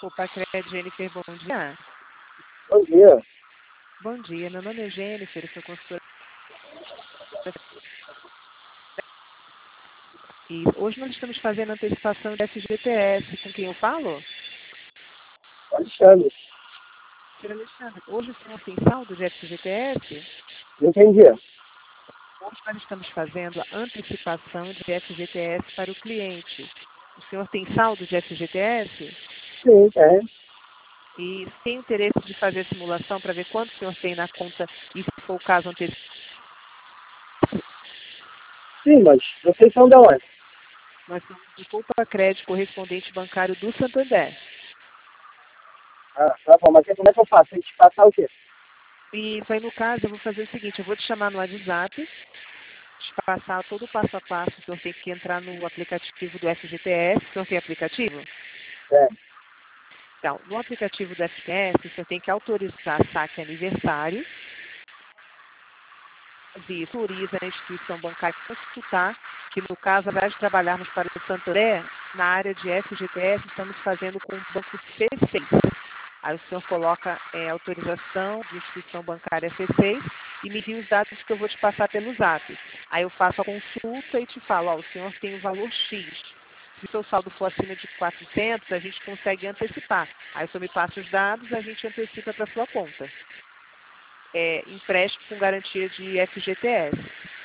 Copacred, Jennifer, bom dia. Bom dia. Bom dia, meu nome é Jennifer, eu sou consultora. E hoje nós estamos fazendo antecipação de FGTS. Com quem eu falo? Alexandre. Senhor Alexandre, hoje o senhor tem saldo de FGTS? Não entendi. Hoje nós estamos fazendo a antecipação de FGTS para o cliente. O senhor tem saldo de FGTS? Sim, é. E tem interesse de fazer a simulação para ver quanto o senhor tem na conta e, se for o caso, antecipar? Sim, mas vocês são de onde? Nós somos do Copacred, correspondente bancário do Santander. Ah, tá bom, mas como é que eu faço? Tem que te passar o quê? E aí, no caso, eu vou fazer o seguinte, eu vou te chamar no WhatsApp, te passar todo o passo a passo, o senhor tem que entrar no aplicativo do FGTS. O senhor tem aplicativo? É. Então, no aplicativo do FGTS, o senhor tem que autorizar saque aniversário, e autoriza a instituição bancária a consultar, que no caso, ao invés de trabalharmos para o Santander, na área de FGTS, estamos fazendo com o banco C6. Aí o senhor coloca autorização de instituição bancária C6 e me envia os dados que eu vou te passar pelo Zap. Aí eu faço a consulta e te falo, ó, o senhor tem o valor X. Se o seu saldo for acima de 400, a gente consegue antecipar. Aí o senhor me passa os dados, a gente antecipa para a sua conta. Empréstimo com garantia de FGTS.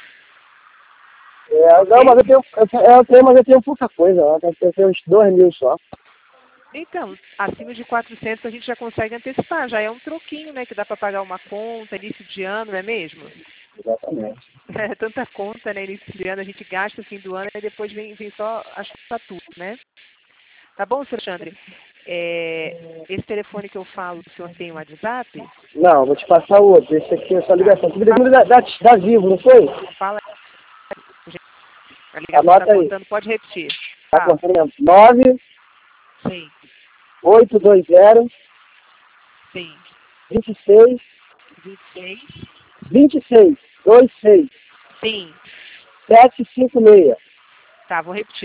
Não, Ok? mas eu tenho pouca coisa, ó. Tem que ter uns 2.000 só. Então, acima de 400 a gente já consegue antecipar. Já é um troquinho, né? Que dá para pagar uma conta, início de ano, não é mesmo? Exatamente. É tanta conta, né? Início de ano, a gente gasta no fim do ano e depois vem só as faturas, né? Tá bom, senhor Alexandre? Esse telefone que eu falo, o senhor tem o WhatsApp? Não, vou te passar o outro. Esse aqui é só Tá. ligação. Tudo da Vivo, não foi? Fala aí, gente. A ligação está Anota aí. cortando, pode repetir. Tá Fala. cortando mesmo. 9 Sim, 820 sim. 26 26. 26 26 Sim. 756. Tá, vou repetir.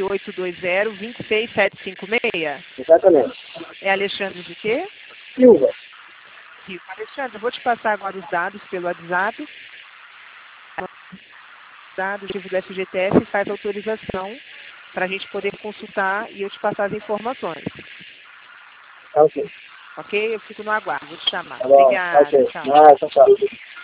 9820-26756. Exatamente. É Alexandre de quê? Silva. Sim. Alexandre, eu vou te passar agora os dados pelo WhatsApp. Dados do FGTS e faz autorização para a gente poder consultar e eu te passar as informações. Tá ok. Ok? Eu fico no aguardo. Vou te chamar. Tá bom. Tá Obrigada. ok. Tchau. Ah, tchau, tchau.